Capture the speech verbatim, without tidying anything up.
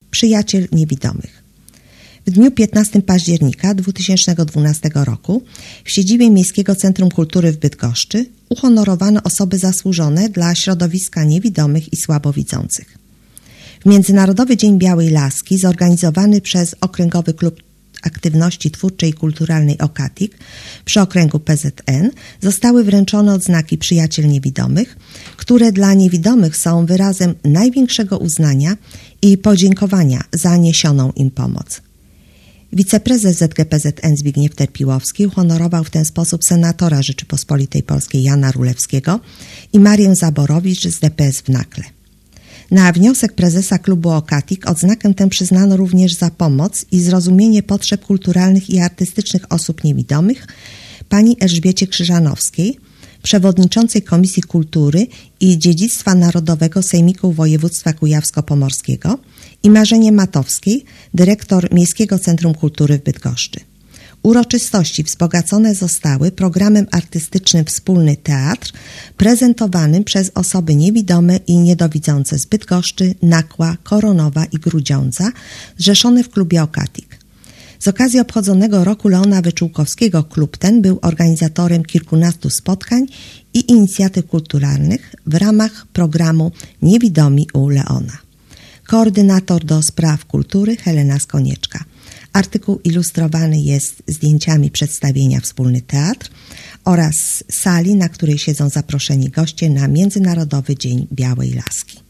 Przyjaciel Niewidomych. W dniu piętnastego października dwa tysiące dwunastego roku w siedzibie Miejskiego Centrum Kultury w Bydgoszczy uhonorowano osoby zasłużone dla środowiska niewidomych i słabowidzących. W Międzynarodowy Dzień Białej Laski zorganizowany przez Okręgowy Klub Aktywności Twórczej i Kulturalnej OKATiK przy okręgu P Z N zostały wręczone odznaki Przyjaciel Niewidomych, które dla niewidomych są wyrazem największego uznania i podziękowania za niesioną im pomoc. Wiceprezes Z G P Z N Zbigniew Terpiłowski uhonorował w ten sposób senatora Rzeczypospolitej Polskiej Jana Rulewskiego i Marię Zaborowicz z D P S w Nakle. Na wniosek prezesa klubu OKATiK odznakę tę przyznano również za pomoc i zrozumienie potrzeb kulturalnych i artystycznych osób niewidomych pani Elżbiecie Krzyżanowskiej, przewodniczącej Komisji Kultury i Dziedzictwa Narodowego Sejmiku Województwa Kujawsko-Pomorskiego i Marzenie Matowskiej, dyrektor Miejskiego Centrum Kultury w Bydgoszczy. Uroczystości wzbogacone zostały programem artystycznym Wspólny Teatr, prezentowanym przez osoby niewidome i niedowidzące z Bydgoszczy, Nakła, Koronowa i Grudziądza, zrzeszone w klubie OKATiK. Z okazji obchodzonego roku Leona Wyczółkowskiego klub ten był organizatorem kilkunastu spotkań i inicjatyw kulturalnych w ramach programu Niewidomi u Leona. Koordynator do spraw kultury Helena Skonieczka. Artykuł ilustrowany jest zdjęciami przedstawienia Wspólny Teatr oraz sali, na której siedzą zaproszeni goście na Międzynarodowy Dzień Białej Laski.